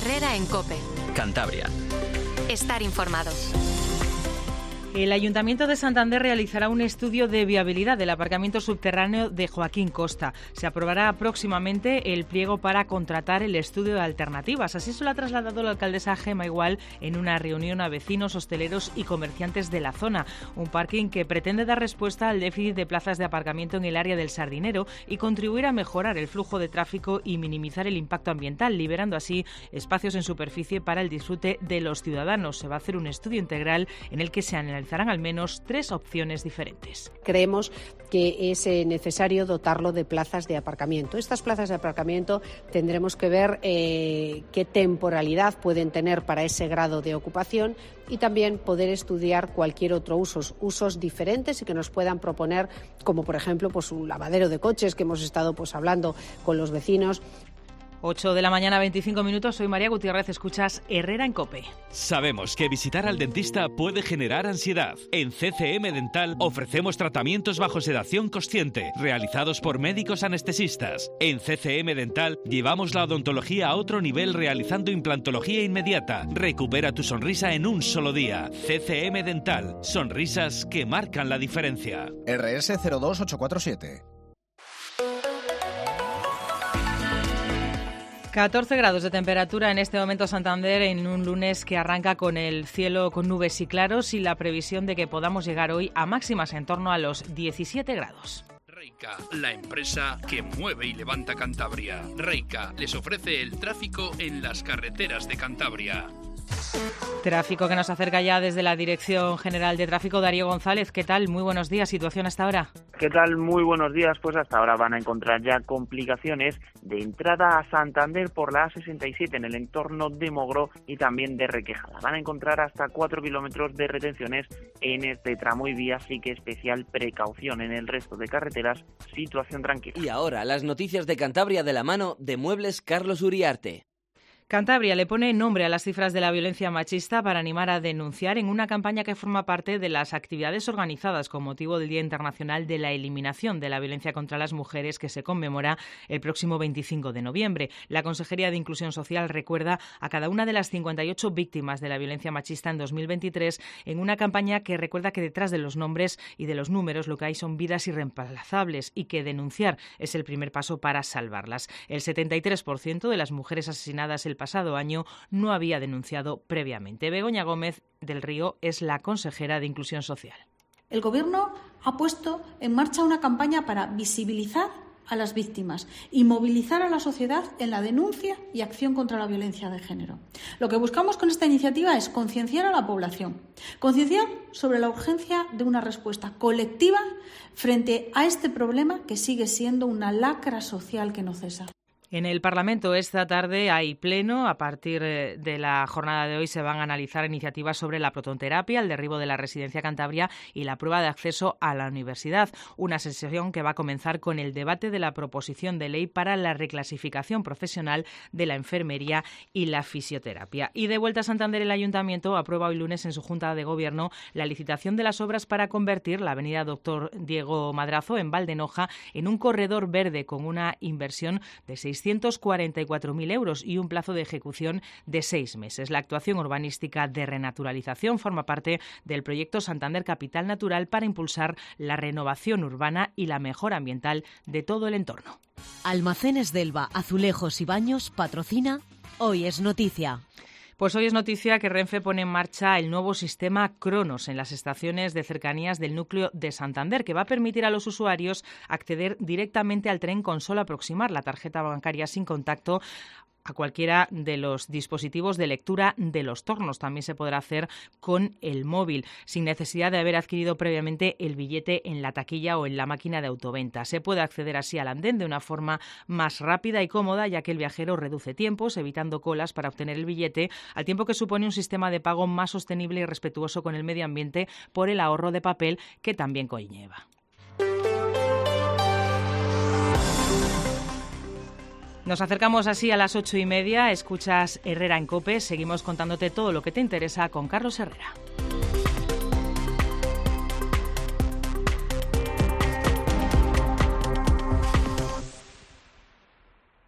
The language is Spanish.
Herrera en COPE. Cantabria. Estar informado. El Ayuntamiento de Santander realizará un estudio de viabilidad del aparcamiento subterráneo de Joaquín Costa. Se aprobará próximamente el pliego para contratar el estudio de alternativas. Así se lo ha trasladado la alcaldesa Gemma Igual en una reunión a vecinos, hosteleros y comerciantes de la zona. Un parking que pretende dar respuesta al déficit de plazas de aparcamiento en el área del Sardinero y contribuir a mejorar el flujo de tráfico y minimizar el impacto ambiental, liberando así espacios en superficie para el disfrute de los ciudadanos. Se va a hacer un estudio integral en el que se analizarán al menos 3 opciones diferentes. Creemos que es necesario dotarlo de plazas de aparcamiento. Estas plazas de aparcamiento tendremos que ver qué temporalidad pueden tener para ese grado de ocupación y también poder estudiar cualquier otro usos diferentes y que nos puedan proponer, como por ejemplo un lavadero de coches que hemos estado hablando con los vecinos. 8 de la mañana, 25 minutos. Soy María Gutiérrez, escuchas Herrera en COPE. Sabemos que visitar al dentista puede generar ansiedad. En CCM Dental ofrecemos tratamientos bajo sedación consciente, realizados por médicos anestesistas. En CCM Dental llevamos la odontología a otro nivel realizando implantología inmediata. Recupera tu sonrisa en un solo día. CCM Dental, sonrisas que marcan la diferencia. RS 02847. 14 grados de temperatura en este momento Santander, en un lunes que arranca con el cielo con nubes y claros y la previsión de que podamos llegar hoy a máximas en torno a los 17 grados. Reica, la empresa que mueve y levanta Cantabria. Reica les ofrece el tráfico en las carreteras de Cantabria. Tráfico que nos acerca ya desde la Dirección General de Tráfico. Darío González, ¿qué tal? Muy buenos días. ¿Situación hasta ahora? ¿Qué tal? Muy buenos días. Pues hasta ahora van a encontrar ya complicaciones de entrada a Santander por la A67 en el entorno de Mogro y también de Requejada. Van a encontrar hasta 4 kilómetros de retenciones en este tramo y vía, así que especial precaución. En el resto de carreteras, situación tranquila. Y ahora, las noticias de Cantabria de la mano de Muebles Carlos Uriarte. Cantabria le pone nombre a las cifras de la violencia machista para animar a denunciar en una campaña que forma parte de las actividades organizadas con motivo del Día Internacional de la Eliminación de la Violencia contra las Mujeres, que se conmemora el próximo 25 de noviembre. La Consejería de Inclusión Social recuerda a cada una de las 58 víctimas de la violencia machista en 2023 en una campaña que recuerda que detrás de los nombres y de los números lo que hay son vidas irreemplazables y que denunciar es el primer paso para salvarlas. El 73% de las mujeres asesinadas el pasado año no había denunciado previamente. Begoña Gómez del Río es la consejera de Inclusión Social. El Gobierno ha puesto en marcha una campaña para visibilizar a las víctimas y movilizar a la sociedad en la denuncia y acción contra la violencia de género. Lo que buscamos con esta iniciativa es concienciar a la población, concienciar sobre la urgencia de una respuesta colectiva frente a este problema que sigue siendo una lacra social que no cesa. En el Parlamento esta tarde hay pleno. A partir de la jornada de hoy se van a analizar iniciativas sobre la prototerapia, el derribo de la residencia Cantabria y la prueba de acceso a la universidad. Una sesión que va a comenzar con el debate de la proposición de ley para la reclasificación profesional de la enfermería y la fisioterapia. Y de vuelta a Santander, el Ayuntamiento aprueba hoy lunes en su Junta de Gobierno la licitación de las obras para convertir la avenida Doctor Diego Madrazo en Valdenoja en un corredor verde con una inversión de 644.000 euros y un plazo de ejecución de 6 meses. La actuación urbanística de renaturalización forma parte del proyecto Santander Capital Natural para impulsar la renovación urbana y la mejora ambiental de todo el entorno. Almacenes Delva, Azulejos y Baños patrocina Hoy es Noticia. Pues hoy es noticia que Renfe pone en marcha el nuevo sistema Cronos en las estaciones de cercanías del núcleo de Santander, que va a permitir a los usuarios acceder directamente al tren con solo aproximar la tarjeta bancaria sin contacto a cualquiera de los dispositivos de lectura de los tornos. También se podrá hacer con el móvil, sin necesidad de haber adquirido previamente el billete en la taquilla o en la máquina de autoventa. Se puede acceder así al andén de una forma más rápida y cómoda, ya que el viajero reduce tiempos, evitando colas para obtener el billete, al tiempo que supone un sistema de pago más sostenible y respetuoso con el medio ambiente por el ahorro de papel que también conlleva. Nos acercamos así a las 8:30. Escuchas Herrera en COPE. Seguimos contándote todo lo que te interesa con Carlos Herrera.